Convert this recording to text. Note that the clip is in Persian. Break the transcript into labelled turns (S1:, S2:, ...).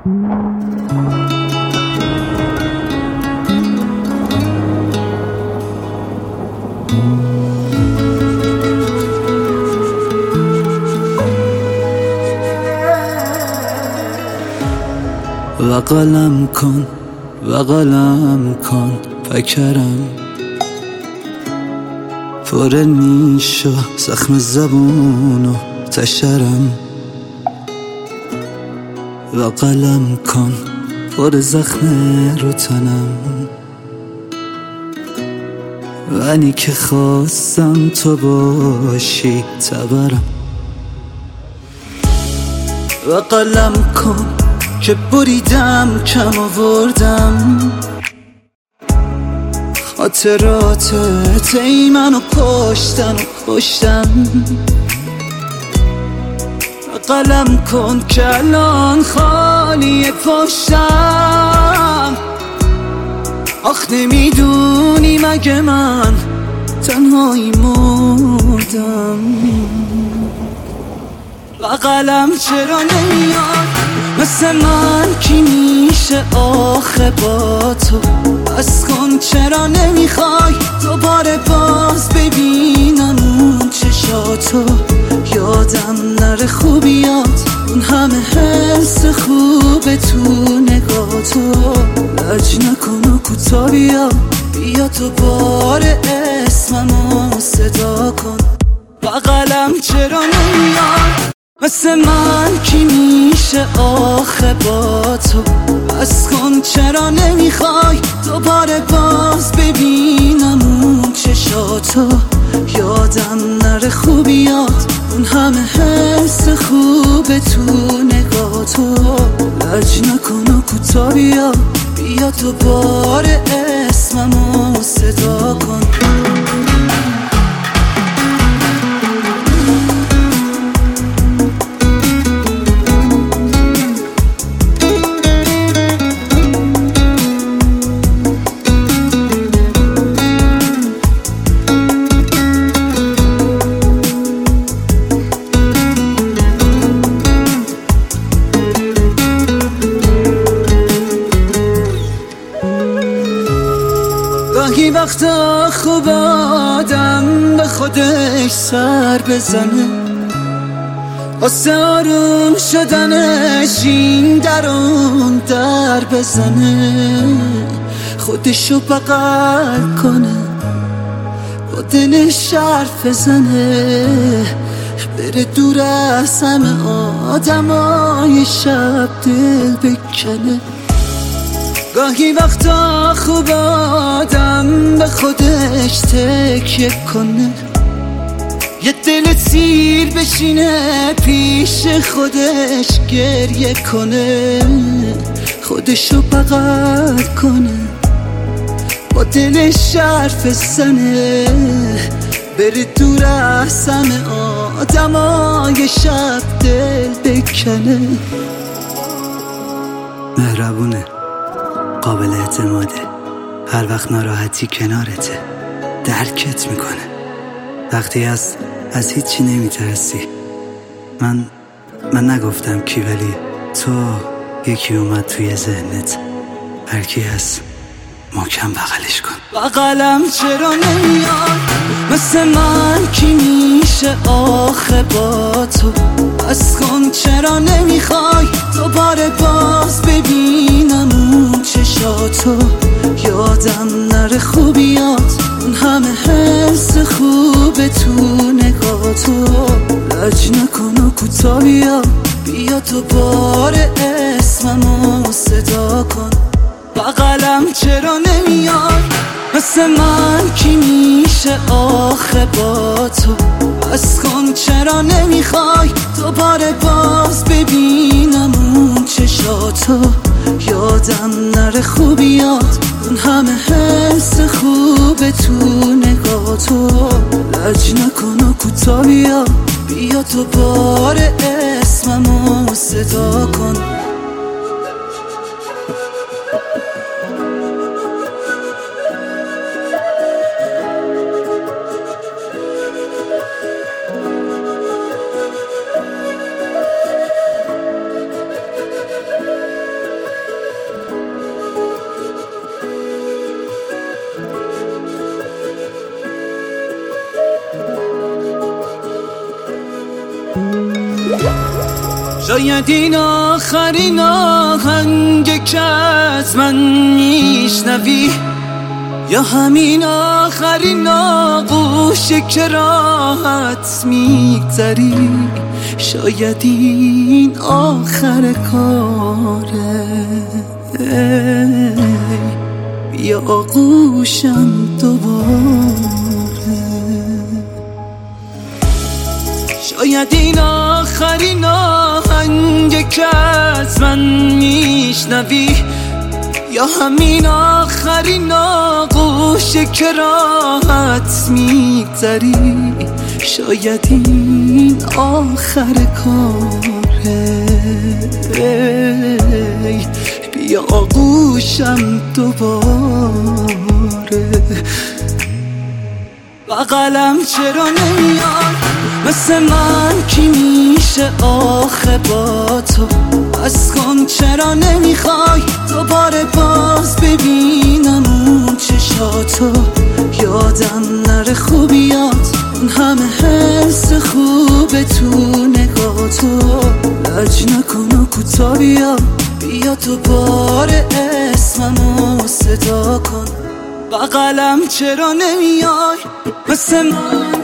S1: و قلم کن فکرم پر نیش و زخم زبون و تشرم و قلم کن پر زخم رو تنم ولی که خواستم تو باشی تبرم و قلم کن که بریدم کم آوردم خاطرات ای منو کشتم و قلم کن که الان خالی پشتم آخ نمیدونی مگه من تنهایی مردم و قلم چرا نمیاد مثل من کی میشه آخه با تو بس کن چرا نمیخوای دوباره باز ببینم اون چشاتو یادم نره خوبیات اون همه حس خوبه تو نگاتو لج نکن و کوتا بیا تو بار اسممو صدا کن و قلم چرا نمیاد مثل من کی میشه آخه با تو بس کن چرا نمیخوای دوباره باز ببینم اون چشاتو یادم نره خوبیات اون همه حس خوبه تو نگاتو لج نکن و کوتا بیا تو بار اسممو صدا کن گاهی وقتا خوب آدم به خودش سر بزنه واسه آروم شدنش این در اون در بزنه خودشو بغل کنه با دلش حرف بزنه بره دور از همه آدمای شب دل بکنه گاهی وقتا خوب آدم به خودش تکیه کنه یه دل سیر بشینه پیش خودش گریه کنه خودشو بغل کنه با دلش حرف بزنه بره دور از همه آدمای شب دل بکنه مهربونه قابل اعتماده هر وقت ناراحتی کنارته درکت میکنه وقتی از هیچی نمیترسی من نگفتم کی ولی تو یکی اومد توی ذهنت هر کی هست محکم بغلش کن و قلم چرا نمیاد مثل من کی میشه آخه با تو بس کن چرا نمیخوای دوباره باز ببینم اون چشاتو یادم نره خوبیات اون همه حس خوبه تو نگاتو لج نکن و کوتا بیا تو بار اسممو صدا کن و قلم چرا نمیاد مثل من کی میشه آخه با تو بس کن چرا نمیخوای دوباره باز ببینم اون چشاتو یادم نره خوبیات اون همه حس خوبه تو نگاتو لج نکن و کوتا بیا تو بار اسممو صدا کن شاید این آخرین آهنگ که از من میشنوی، یا همین آخرین آغوشی که راحت میگذری. شاید این آخر کاره، بیا آغوشم دوباره. شاید این آخرین آهنگ که از من میشنوی، یا همین آخرین آغوشی که راحت میگذری. شاید این آخر کاره، بیا آغوشم دوباره. بغلم چرا نمیاد مثل من کی میشه آخه با تو؟ از کن چرا نمیخوای دوباره باز ببینم اون چشاتو؟ یادم نره خوبیات، اون همه حس خوبه تو نگاتو. لج نکن و کوتا بیا دوباره اسممو صدا کن. بغلم چرا نمیای مثل من